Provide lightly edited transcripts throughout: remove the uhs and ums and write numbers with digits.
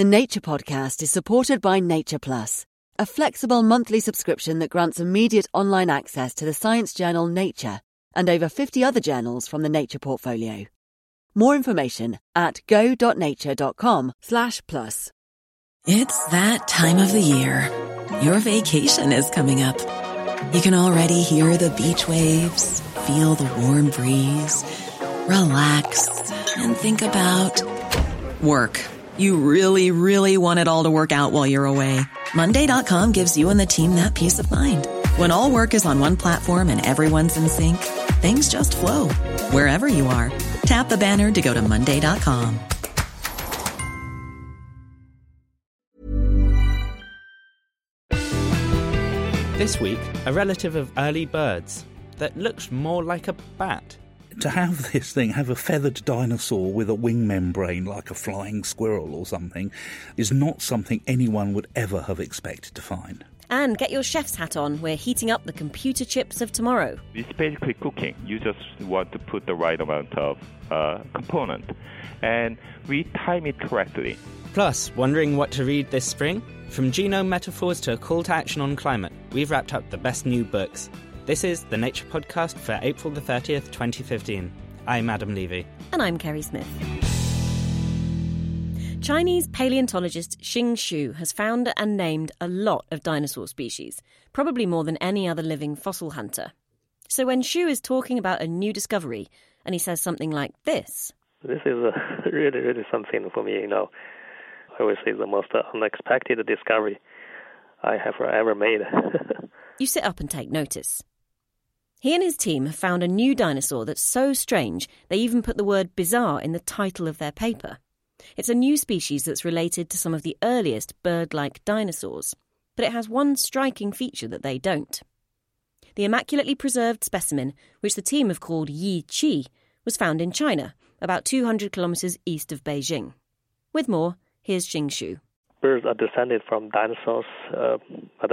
The Nature Podcast is supported by Nature Plus, a flexible monthly subscription that grants immediate online access to the science journal Nature and over 50 other journals from the Nature portfolio. More information at go.nature.com/plus. It's that time of the year. Your vacation is coming up. You can already hear the beach waves, feel the warm breeze, relax, and think about work. You really, really want it all to work out while you're away. Monday.com gives you and the team that peace of mind. When all work is on one platform and everyone's in sync, things just flow. Wherever you are, tap the banner to go to Monday.com. This week, a relative of early birds that looks more like a bat. To have this thing, have a feathered dinosaur with a wing membrane like a flying squirrel or something, is not something anyone would ever have expected to find. And get your chef's hat on. We're heating up the computer chips of tomorrow. It's basically cooking. You just want to put the right amount of component. And we time it correctly. Plus, wondering what to read this spring? From genome metaphors to a call to action on climate, we've wrapped up the best new books. This is the Nature Podcast for April the 30th, 2015. I'm Adam Levy. And I'm Kerry Smith. Chinese paleontologist Xing Xu has found and named a lot of dinosaur species, probably more than any other living fossil hunter. So when Xu is talking about a new discovery, and he says something like this. This is really something for me, I would say the most unexpected discovery I have ever made. You sit up and take notice. He and his team have found a new dinosaur that's so strange they even put the word bizarre in the title of their paper. It's a new species that's related to some of the earliest bird-like dinosaurs, but it has one striking feature that they don't. The immaculately preserved specimen, which the team have called Yi Qi, was found in China, about 200 kilometres east of Beijing. With more, here's Xing Xu. Birds are descended from dinosaurs, but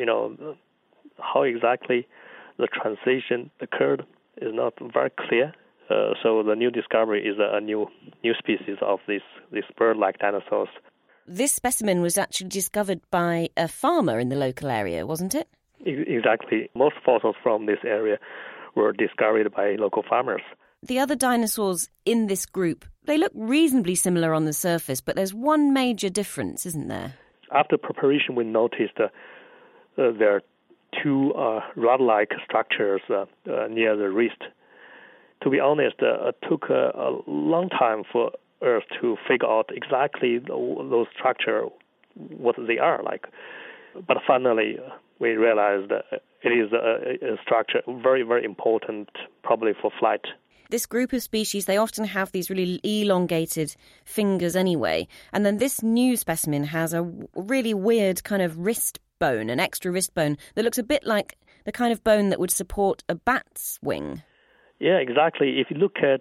how exactly the transition occurred is not very clear. So the new discovery is a new species of these bird-like dinosaurs. This specimen was actually discovered by a farmer in the local area, wasn't it? Exactly. Most fossils from this area were discovered by local farmers. The other dinosaurs in this group, they look reasonably similar on the surface, but there's one major difference, isn't there? After preparation, we noticed there are two rod-like structures near the wrist. To be honest, it took a long time for us to figure out exactly those structures, what they are like. But finally, we realized that it is a structure very, very important, probably for flight. This group of species, they often have these really elongated fingers anyway. And then this new specimen has a really weird kind of wrist bone, an extra wrist bone, that looks a bit like the kind of bone that would support a bat's wing. Yeah, exactly. If you look at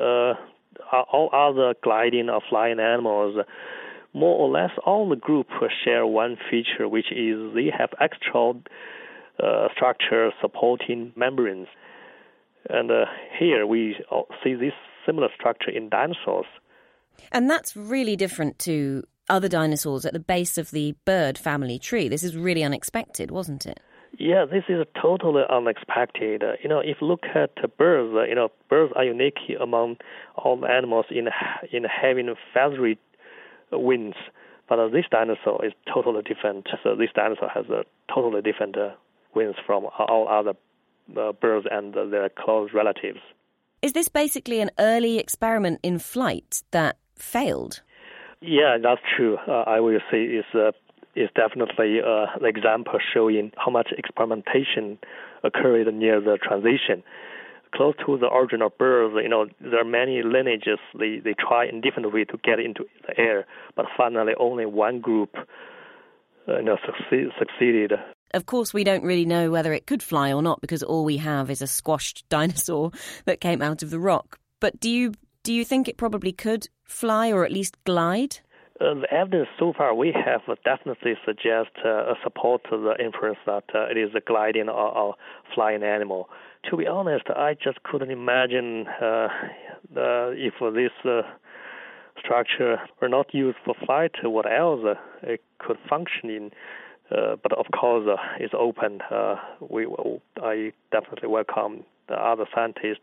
all other gliding or flying animals, more or less all the group share one feature, which is they have extra structure supporting membranes. And here we see this similar structure in dinosaurs. And that's really different to other dinosaurs at the base of the bird family tree. This is really unexpected, wasn't it? Yeah, this is totally unexpected. If you look at birds, birds are unique among all the animals in having feathery wings. But this dinosaur is totally different. So this dinosaur has a totally different wings from all other birds and their close relatives. Is this basically an early experiment in flight that failed? Yeah, that's true. I will say it's definitely an example showing how much experimentation occurred near the transition. Close to the original birds, there are many lineages. They try in different ways to get into the air, but finally only one group succeeded. Of course, we don't really know whether it could fly or not because all we have is a squashed dinosaur that came out of the rock. But do you think it probably could fly or at least glide? The evidence so far we have definitely suggests support to the inference that it is a gliding or flying animal. To be honest, I just couldn't imagine if this structure were not used for flight, what else it could function in? But of course, it's open. I definitely welcome the other scientists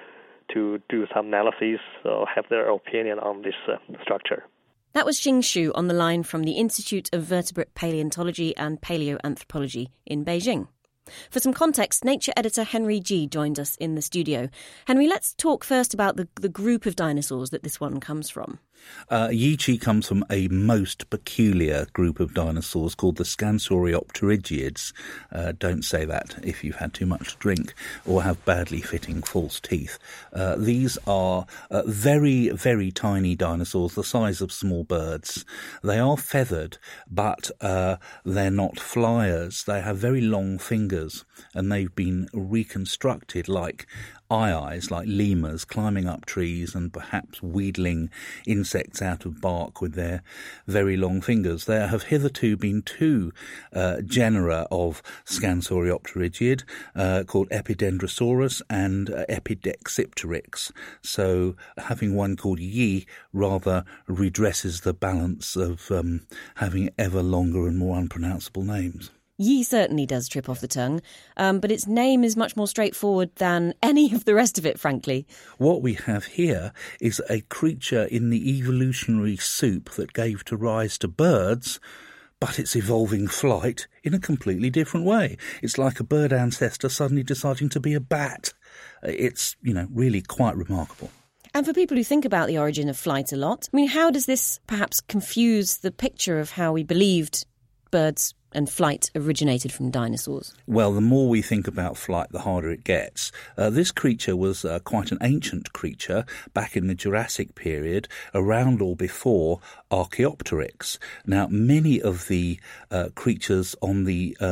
to do some analysis or have their opinion on this structure. That was Xing Xu on the line from the Institute of Vertebrate Paleontology and Paleoanthropology in Beijing. For some context, Nature editor Henry Ji joined us in the studio. Henry, let's talk first about the group of dinosaurs that this one comes from. Yiqi comes from a most peculiar group of dinosaurs called the Scansoriopterygiids. Don't say that if you've had too much to drink or have badly fitting false teeth. These are very, very tiny dinosaurs, the size of small birds. They are feathered, but they're not flyers. They have very long fingers, and they've been reconstructed like eyes, like lemurs climbing up trees and perhaps wheedling insects out of bark with their very long fingers. There have hitherto been two genera of Scansoriopterygiid called Epidendrosaurus and Epidexipteryx. So having one called Yi rather redresses the balance of having ever longer and more unpronounceable names. Yi certainly does trip off the tongue, but its name is much more straightforward than any of the rest of it, frankly. What we have here is a creature in the evolutionary soup that gave rise to birds, but it's evolving flight in a completely different way. It's like a bird ancestor suddenly deciding to be a bat. It's, really quite remarkable. And for people who think about the origin of flight a lot, how does this perhaps confuse the picture of how we believed birds and flight originated from dinosaurs? Well, the more we think about flight, the harder it gets. This creature was quite an ancient creature back in the Jurassic period, around or before Archaeopteryx. Now, many of the creatures on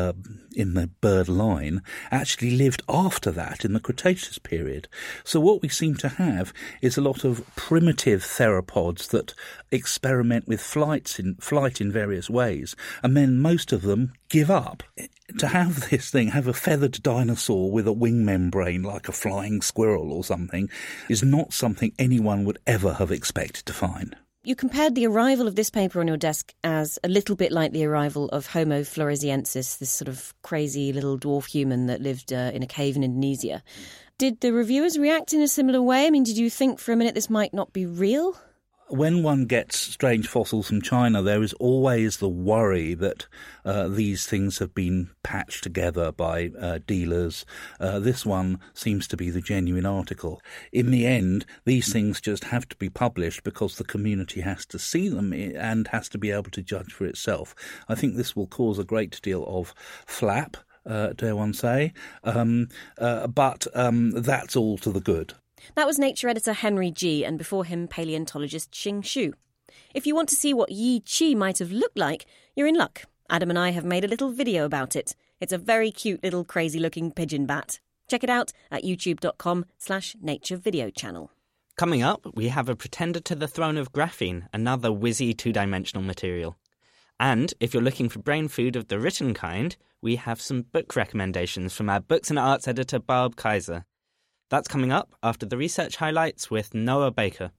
in the bird line actually lived after that in the Cretaceous period. So what we seem to have is a lot of primitive theropods that experiment with flight in various ways, and then most of them give up. To have this thing, have a feathered dinosaur with a wing membrane like a flying squirrel or something, is not something anyone would ever have expected to find. You compared the arrival of this paper on your desk as a little bit like the arrival of Homo floresiensis, this sort of crazy little dwarf human that lived in a cave in Indonesia. Did the reviewers react in a similar way? Did you think for a minute this might not be real? When one gets strange fossils from China, there is always the worry that these things have been patched together by dealers. This one seems to be the genuine article. In the end, these things just have to be published because the community has to see them and has to be able to judge for itself. I think this will cause a great deal of flap, dare one say, but that's all to the good. That was Nature editor Henry Ji, and before him, paleontologist Xing Xu. If you want to see what Yiqi might have looked like, you're in luck. Adam and I have made a little video about it. It's a very cute little crazy-looking pigeon bat. Check it out at youtube.com/Nature Video Channel. Coming up, we have a pretender to the throne of graphene, another whizzy two-dimensional material. And if you're looking for brain food of the written kind, we have some book recommendations from our books and arts editor Barb Kaiser. That's coming up after the research highlights with Noah Baker.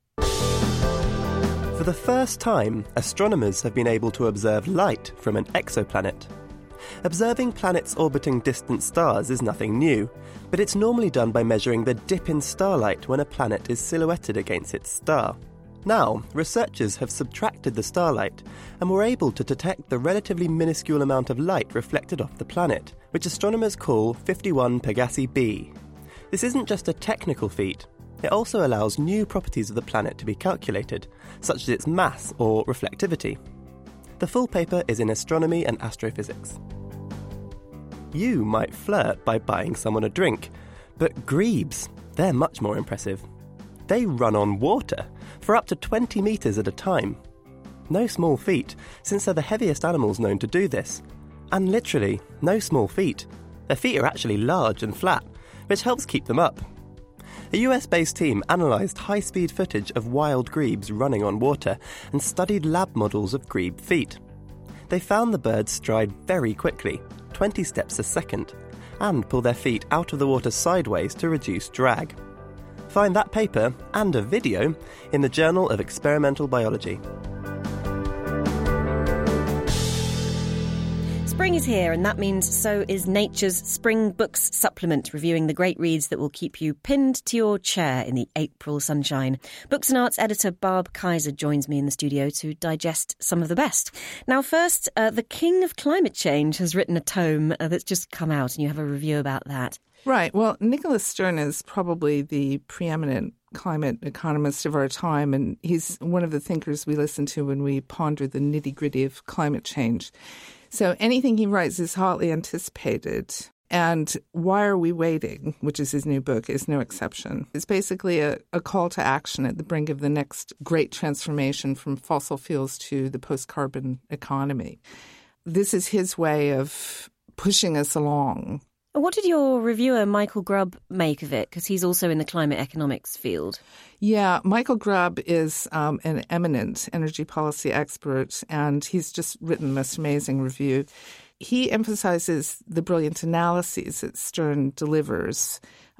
For the first time, astronomers have been able to observe light from an exoplanet. Observing planets orbiting distant stars is nothing new, but it's normally done by measuring the dip in starlight when a planet is silhouetted against its star. Now, researchers have subtracted the starlight and were able to detect the relatively minuscule amount of light reflected off the planet, which astronomers call 51 Pegasi b. This isn't just a technical feat, it also allows new properties of the planet to be calculated, such as its mass or reflectivity. The full paper is in Astronomy and Astrophysics. You might flirt by buying someone a drink, but grebes, they're much more impressive. They run on water for up to 20 metres at a time. No small feat, since they're the heaviest animals known to do this. And literally, no small feat. Their feet are actually large and flat, which helps keep them up. A US-based team analysed high-speed footage of wild grebes running on water and studied lab models of grebe feet. They found the birds stride very quickly, 20 steps a second, and pull their feet out of the water sideways to reduce drag. Find that paper and a video in the Journal of Experimental Biology. Spring is here, and that means so is Nature's Spring Books Supplement, reviewing the great reads that will keep you pinned to your chair in the April sunshine. Books and Arts editor Barb Kaiser joins me in the studio to digest some of the best. Now, first, the King of Climate Change has written a tome that's just come out, and you have a review about that. Right. Well, Nicholas Stern is probably the preeminent climate economist of our time, and he's one of the thinkers we listen to when we ponder the nitty-gritty of climate change. So anything he writes is hotly anticipated. And Why Are We Waiting, which is his new book, is no exception. It's basically a call to action at the brink of the next great transformation from fossil fuels to the post-carbon economy. This is his way of pushing us along. What did your reviewer, Michael Grubb, make of it? Because he's also in the climate economics field. Yeah, Michael Grubb is an eminent energy policy expert, and he's just written the most amazing review. He emphasizes the brilliant analyses that Stern delivers,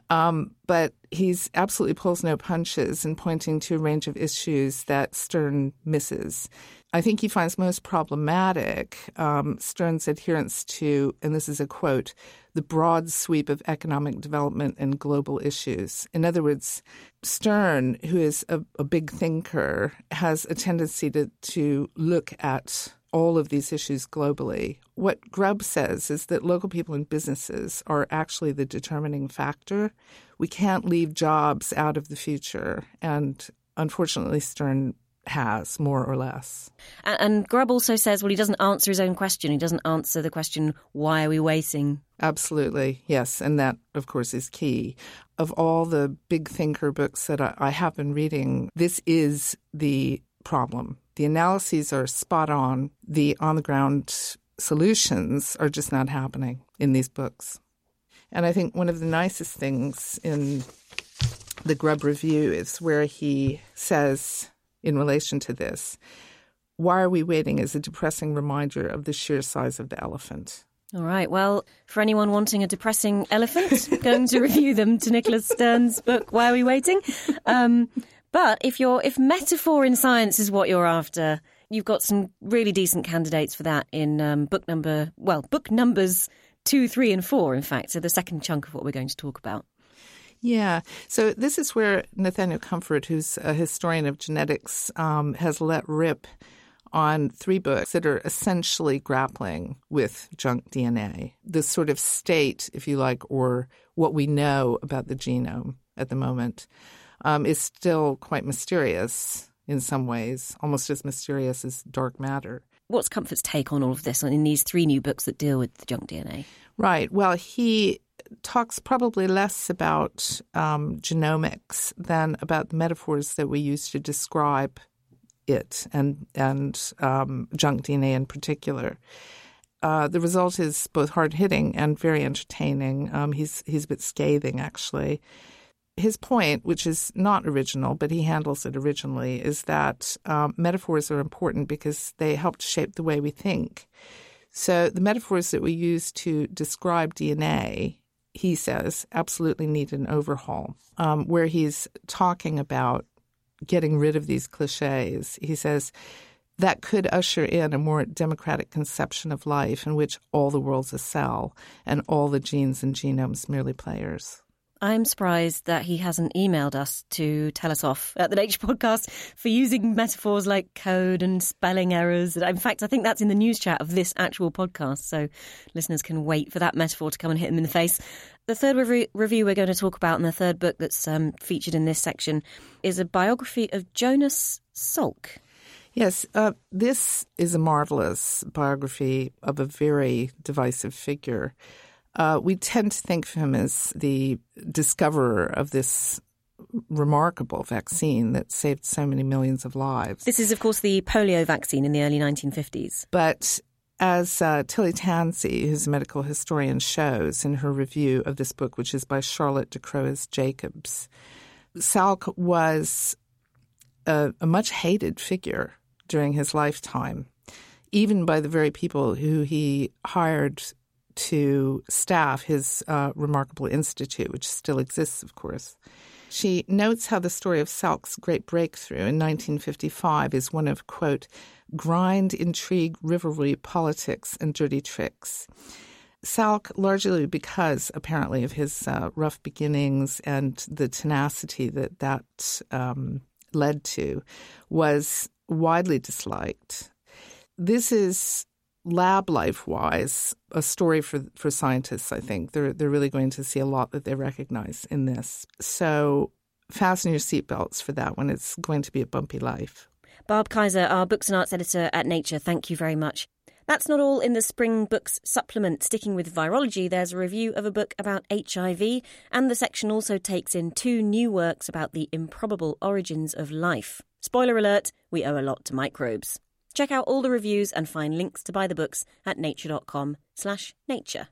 but he's absolutely pulls no punches in pointing to a range of issues that Stern misses. I think he finds most problematic Stern's adherence to, and this is a quote, the broad sweep of economic development and global issues. In other words, Stern, who is a big thinker, has a tendency to look at all of these issues globally. What Grubb says is that local people and businesses are actually the determining factor. We can't leave jobs out of the future, and unfortunately Stern has, more or less. And Grubb also says, well, he doesn't answer his own question. He doesn't answer the question, why are we waiting? Absolutely, yes. And that, of course, is key. Of all the big thinker books that I have been reading, this is the problem. The analyses are spot on. The on-the-ground solutions are just not happening in these books. And I think one of the nicest things in the Grubb review is where he says, in relation to this, Why Are We Waiting is a depressing reminder of the sheer size of the elephant. All right. Well, for anyone wanting a depressing elephant, going to review them to Nicholas Stern's book, Why Are We Waiting? But if metaphor in science is what you're after, you've got some really decent candidates for that in book numbers 2, 3, and 4, in fact. So the second chunk of what we're going to talk about. Yeah. So this is where Nathaniel Comfort, who's a historian of genetics, has let rip on 3 books that are essentially grappling with junk DNA, this sort of state, if you like, or what we know about the genome at the moment is still quite mysterious in some ways, almost as mysterious as dark matter. What's Comfort's take on all of this in these 3 new books that deal with the junk DNA? Right. Well, he talks probably less about genomics than about the metaphors that we use to describe it and junk DNA in particular. The result is both hard-hitting and very entertaining. He's a bit scathing, actually. His point, which is not original, but he handles it originally, is that metaphors are important because they help to shape the way we think. So the metaphors that we use to describe DNA, he says, absolutely need an overhaul. Where he's talking about getting rid of these cliches, he says that could usher in a more democratic conception of life in which all the world's a cell and all the genes and genomes merely players. I'm surprised that he hasn't emailed us to tell us off at the Nature Podcast for using metaphors like code and spelling errors. In fact, I think that's in the news chat of this actual podcast, so listeners can wait for that metaphor to come and hit them in the face. The third review we're going to talk about, and the third book that's featured in this section, is a biography of Jonas Salk. Yes, this is a marvelous biography of a very divisive figure. We tend to think of him as the discoverer of this remarkable vaccine that saved so many millions of lives. This is, of course, the polio vaccine in the early 1950s. But as Tilly Tansey, who's a medical historian, shows in her review of this book, which is by Charlotte de Croix-Jacobs, Salk was a much hated figure during his lifetime, even by the very people who he hired to staff his remarkable institute, which still exists, of course. She notes how the story of Salk's great breakthrough in 1955 is one of, quote, grind, intrigue, rivalry, politics, and dirty tricks. Salk, largely because, apparently, of his rough beginnings and the tenacity that led to, was widely disliked. This is, lab life-wise, a story for scientists, I think. They're really going to see a lot that they recognize in this. So fasten your seatbelts for that one. It's going to be a bumpy life. Barb Kaiser, our Books and Arts editor at Nature, thank you very much. That's not all in the Spring Books supplement. Sticking with virology, there's a review of a book about HIV, and the section also takes in 2 new works about the improbable origins of life. Spoiler alert, we owe a lot to microbes. Check out all the reviews and find links to buy the books at nature.com/nature.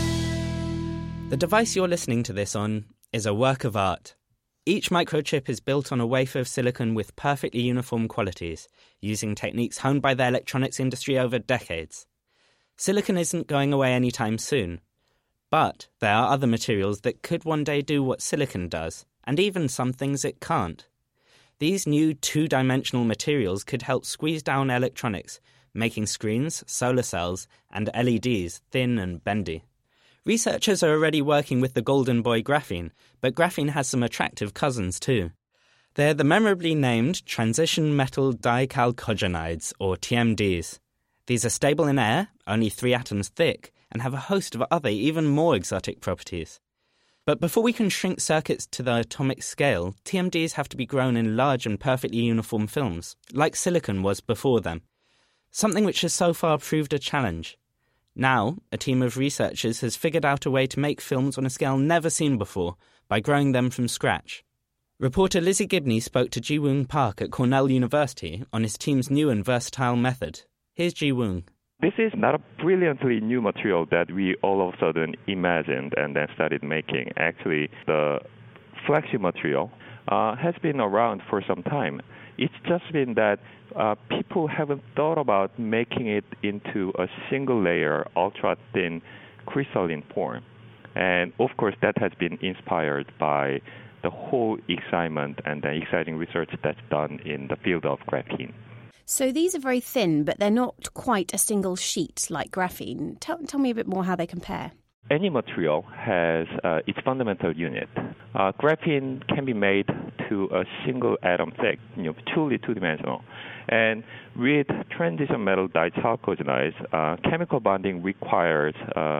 The device you're listening to this on is a work of art. Each microchip is built on a wafer of silicon with perfectly uniform qualities, using techniques honed by the electronics industry over decades. Silicon isn't going away anytime soon, but there are other materials that could one day do what silicon does, and even some things it can't. These new 2-dimensional materials could help squeeze down electronics, making screens, solar cells, and LEDs thin and bendy. Researchers are already working with the golden boy graphene, but graphene has some attractive cousins too. They're the memorably named transition metal dichalcogenides, or TMDs. These are stable in air, only 3 atoms thick, and have a host of other, even more exotic properties. But before we can shrink circuits to the atomic scale, TMDs have to be grown in large and perfectly uniform films, like silicon was before them, something which has so far proved a challenge. Now, a team of researchers has figured out a way to make films on a scale never seen before by growing them from scratch. Reporter Lizzie Gibney spoke to Ji-Woong Park at Cornell University on his team's new and versatile method. Here's Ji-Woong. This is not a brilliantly new material that we all of a sudden imagined and then started making. Actually, the flagship material has been around for some time. It's just been that people haven't thought about making it into a single layer, ultra-thin crystalline form. And of course, that has been inspired by the whole excitement and the exciting research that's done in the field of graphene. So these are very thin, but they're not quite a single sheet like graphene. Tell me a bit more how they compare. Any material has its fundamental unit. Graphene can be made to a single atom thick, truly two-dimensional. And with transition metal dichalcogenides, chemical bonding requires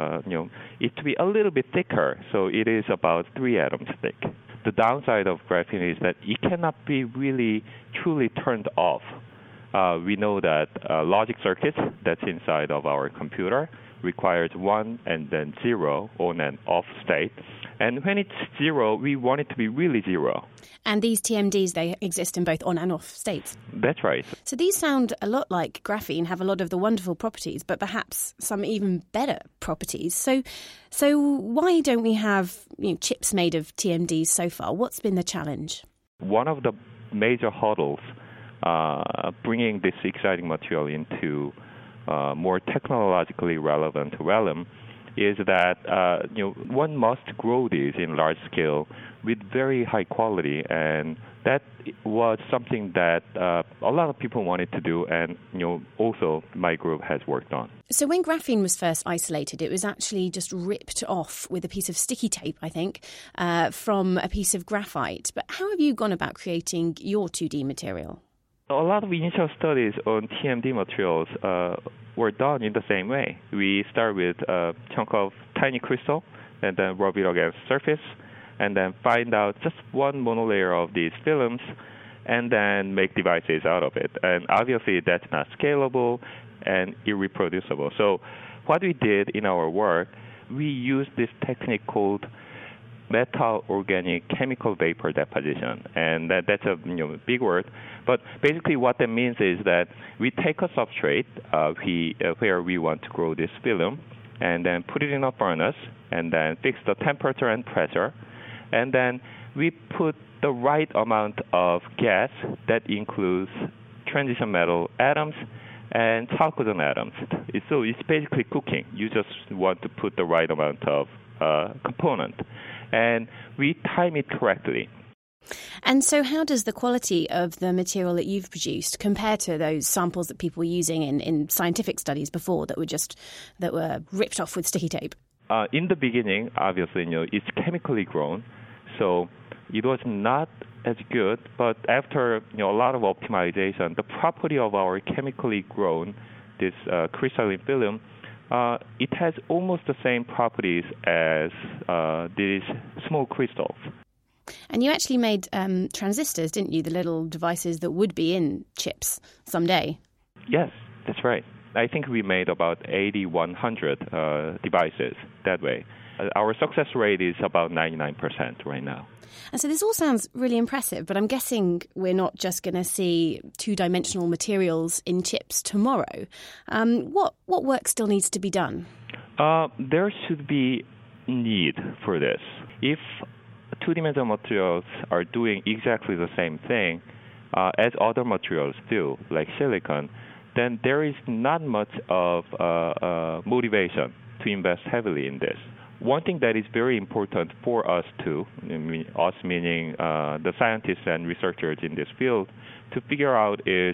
it to be a little bit thicker, so it is about 3 atoms thick. The downside of graphene is that it cannot be really truly turned off. We know that logic circuits that's inside of our computer requires 1 and then 0 on and off state. And when it's 0, we want it to be really 0. And these TMDs, they exist in both on and off states. That's right. So these sound a lot like graphene, have a lot of the wonderful properties, but perhaps some even better properties. So why don't we have chips made of TMDs so far? What's been the challenge? One of the major hurdles bringing this exciting material into more technologically relevant realm is that one must grow these in large scale with very high quality, and that was something that a lot of people wanted to do, and also my group has worked on. So when graphene was first isolated, it was actually just ripped off with a piece of sticky tape, I think, from a piece of graphite. But how have you gone about creating your 2D material? A lot of initial studies on TMD materials were done in the same way. We start with a chunk of tiny crystal and then rub it against the surface and then find out just one monolayer of these films and then make devices out of it. And obviously that's not scalable and irreproducible. So what we did in our work, we used this technique called metal organic chemical vapor deposition, and that's a big word. But basically, what that means is that we take a substrate where we want to grow this film, and then put it in a furnace, and then fix the temperature and pressure, and then we put the right amount of gas that includes transition metal atoms and chalcogen atoms. So it's basically cooking. You just want to put the right amount of component. And we time it correctly. And so how does the quality of the material that you've produced compare to those samples that people were using in scientific studies before that were ripped off with sticky tape? In the beginning, obviously, it's chemically grown, so it was not as good. But after a lot of optimization, the property of our chemically grown this crystalline film, it has almost the same properties as these small crystals. And you actually made transistors, didn't you? The little devices that would be in chips someday. Yes, that's right. I think we made about 8,100 devices that way. Our success rate is about 99% right now. And so this all sounds really impressive, but I'm guessing we're not just going to see two-dimensional materials in chips tomorrow. What work still needs to be done? There should be need for this. If two-dimensional materials are doing exactly the same thing as other materials do, like silicon, then there is not much of motivation to invest heavily in this. One thing that is very important for us too, us meaning the scientists and researchers in this field, to figure out is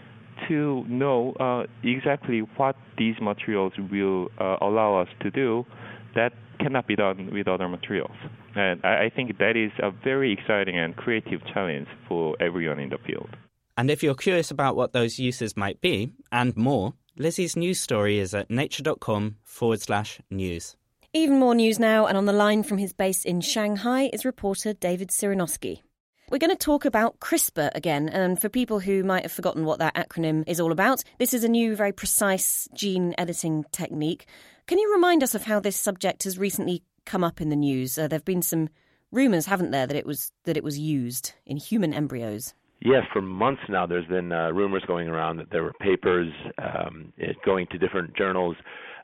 to know exactly what these materials will allow us to do that cannot be done with other materials. And I think that is a very exciting and creative challenge for everyone in the field. And if you're curious about what those uses might be, and more, Lizzie's news story is at nature.com/news. Even more news now, and on the line from his base in Shanghai is reporter David Sironoski. We're going to talk about CRISPR again, and for people who might have forgotten what that acronym is all about, this is a new, very precise gene editing technique. Can you remind us of how this subject has recently come up in the news? There have been some rumours, haven't there, that it was used in human embryos? Yes, for months now there's been rumors going around that there were papers going to different journals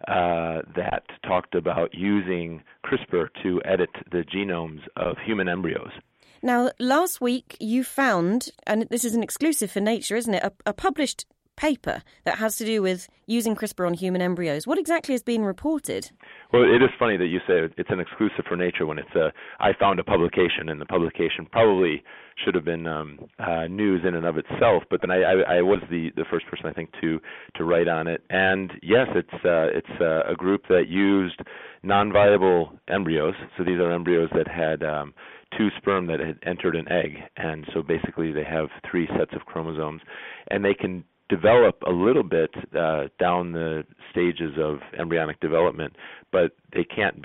that talked about using CRISPR to edit the genomes of human embryos. Now, last week you found, and this is an exclusive for Nature, isn't it, a published paper that has to do with using CRISPR on human embryos. What exactly has been reported? Well, it is funny that you say it's an exclusive for Nature when it's I found a publication, and the publication probably should have been news in and of itself. But then I was the first person, I think, to write on it. And yes, it's a group that used non-viable embryos. So these are embryos that had two sperm that had entered an egg, and so basically they have three sets of chromosomes, and they can develop a little bit down the stages of embryonic development, but they can't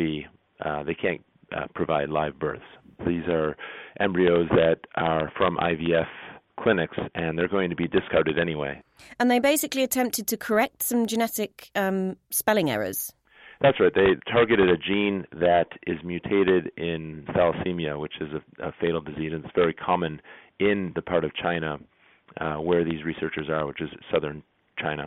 provide live births. These are embryos that are from IVF clinics, and they're going to be discarded anyway. And they basically attempted to correct some genetic spelling errors. That's right. They targeted a gene that is mutated in thalassemia, which is a fatal disease, and it's very common in the part of China where these researchers are, which is southern China.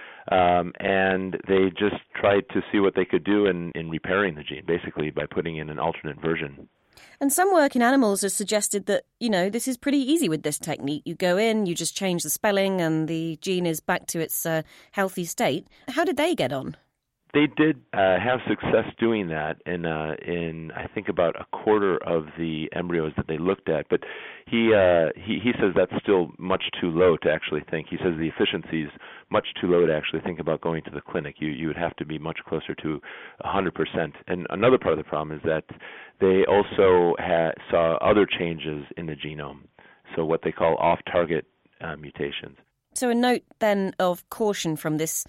And they just tried to see what they could do in repairing the gene, basically by putting in an alternate version. And some work in animals has suggested that, this is pretty easy with this technique. You go in, you just change the spelling, and the gene is back to its healthy state. How did they get on? They did have success doing that in I think about a quarter of the embryos that they looked at. But he says that's still much too low to actually think. He says the efficiency is much too low to actually think about going to the clinic. You would have to be much closer to 100%. And another part of the problem is that they also saw other changes in the genome, so what they call off-target mutations. So a note then of caution from this,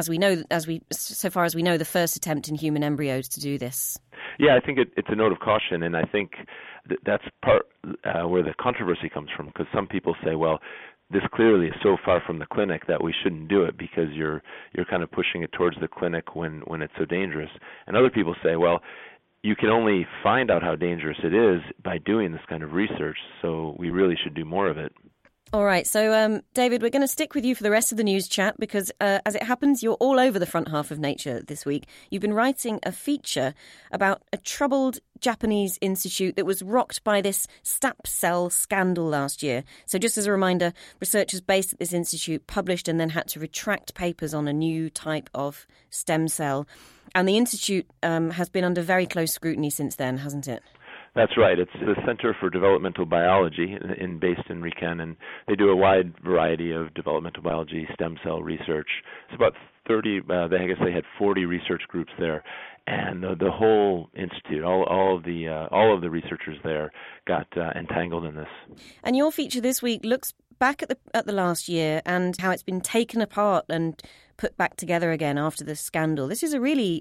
so far as we know, the first attempt in human embryos to do this. Yeah, I think it's a note of caution, and I think that's part where the controversy comes from, because some people say, well, this clearly is so far from the clinic that we shouldn't do it because you're kind of pushing it towards the clinic when it's so dangerous. And other people say, well, you can only find out how dangerous it is by doing this kind of research, so we really should do more of it. All right, so David, we're going to stick with you for the rest of the news chat because, as it happens, you're all over the front half of Nature this week. You've been writing a feature about a troubled Japanese institute that was rocked by this STAP cell scandal last year. So just as a reminder, researchers based at this institute published and then had to retract papers on a new type of stem cell. And the institute has been under very close scrutiny since then, hasn't it? That's right. It's the Center for Developmental Biology based in Riken, and they do a wide variety of developmental biology, stem cell research. It's about 30, I guess they had 40 research groups there, and the whole institute, all of the researchers there got entangled in this. And your feature this week looks back at the last year and how it's been taken apart and put back together again after the scandal. This is a really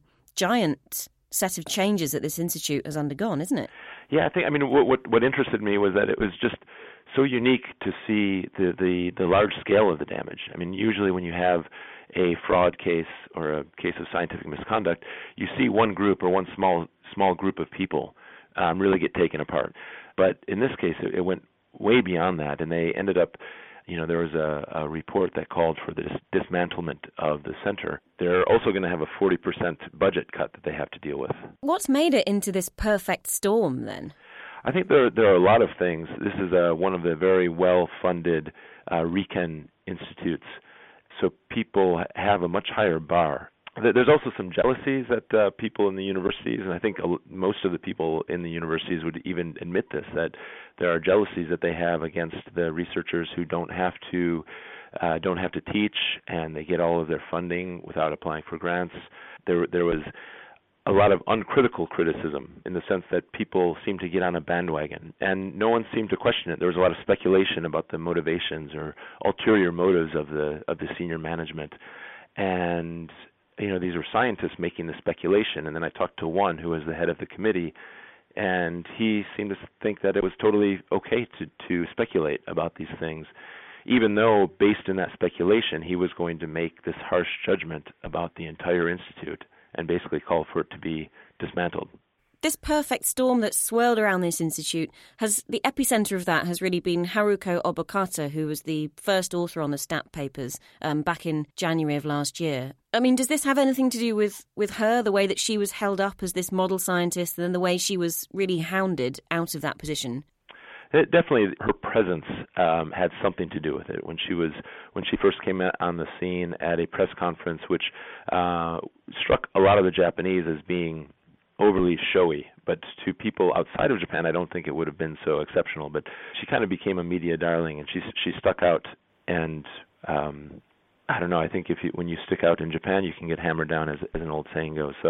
giant set of changes that this institute has undergone, isn't it? Yeah, I mean, what interested me was that it was just so unique to see the large scale of the damage. I mean, usually when you have a fraud case or a case of scientific misconduct, you see one group or one small group of people really get taken apart. But in this case, it went way beyond that, and they ended up, there was a report that called for the dismantlement of the center. They're also going to have a 40% budget cut that they have to deal with. What's made it into this perfect storm, then? I think there are a lot of things. This is one of the very well-funded Riken institutes, so people have a much higher bar. There's also some jealousies that people in the universities, and I think most of the people in the universities would even admit this, that there are jealousies that they have against the researchers who don't have to teach, and they get all of their funding without applying for grants. There was a lot of uncritical criticism in the sense that people seemed to get on a bandwagon, and no one seemed to question it. There was a lot of speculation about the motivations or ulterior motives of the senior management, and these were scientists making the speculation. And then I talked to one who was the head of the committee, and he seemed to think that it was totally okay to speculate about these things, even though based in that speculation he was going to make this harsh judgment about the entire institute and basically call for it to be dismantled. This perfect storm that swirled around this institute, the epicenter of that has really been Haruko Obokata, who was the first author on the STAT papers back in January of last year. I mean, does this have anything to do with her, the way that she was held up as this model scientist, and then the way she was really hounded out of that position? Definitely, her presence had something to do with it. When she first came on the scene at a press conference, which struck a lot of the Japanese as being overly showy, but to people outside of Japan, I don't think it would have been so exceptional. But she kind of became a media darling, and she stuck out. And I don't know. I think when you stick out in Japan, you can get hammered down, as an old saying goes. So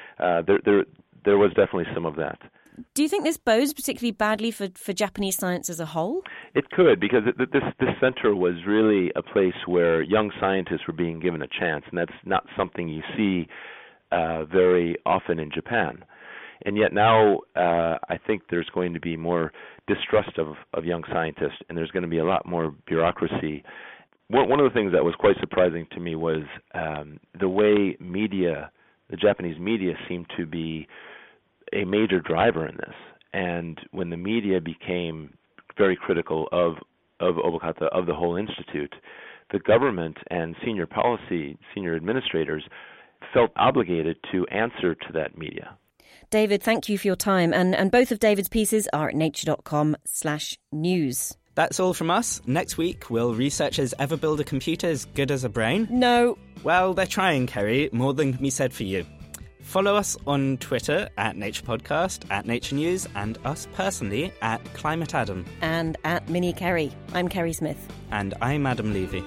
there was definitely some of that. Do you think this bodes particularly badly for Japanese science as a whole? It could, because this center was really a place where young scientists were being given a chance, and that's not something you see very often in Japan. And yet now I think there's going to be more distrust of young scientists, and there's going to be a lot more bureaucracy. One of the things that was quite surprising to me was the way the Japanese media seemed to be a major driver in this. And when the media became very critical of Obokata, of the whole institute, the government and senior administrators felt obligated to answer to that media. David, thank you for your time. And both of David's pieces are at nature.com/news. That's all from us. Next week, will researchers ever build a computer as good as a brain? No. Well, they're trying, Kerry. More than can be said for you. Follow us on Twitter at Nature Podcast, at Nature News, and us personally at Climate Adam. And at Minnie Kerry. I'm Kerry Smith. And I'm Adam Levy.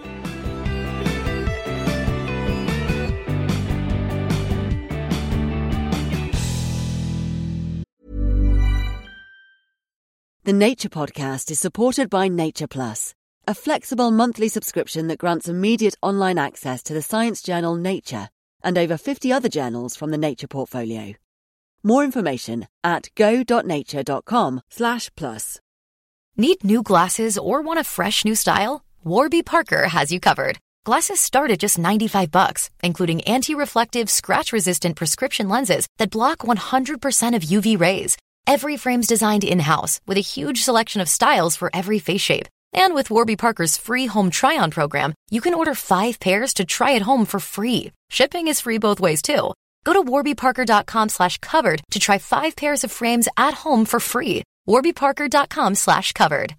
The Nature Podcast is supported by Nature Plus, a flexible monthly subscription that grants immediate online access to the science journal Nature and over 50 other journals from the Nature portfolio. More information at go.nature.com/plus. Need new glasses or want a fresh new style? Warby Parker has you covered. Glasses start at just $95, including anti-reflective, scratch-resistant prescription lenses that block 100% of UV rays. Every frame's designed in-house with a huge selection of styles for every face shape. And with Warby Parker's free home try-on program, you can order 5 pairs to try at home for free. Shipping is free both ways, too. Go to warbyparker.com/covered to try 5 pairs of frames at home for free. warbyparker.com/covered.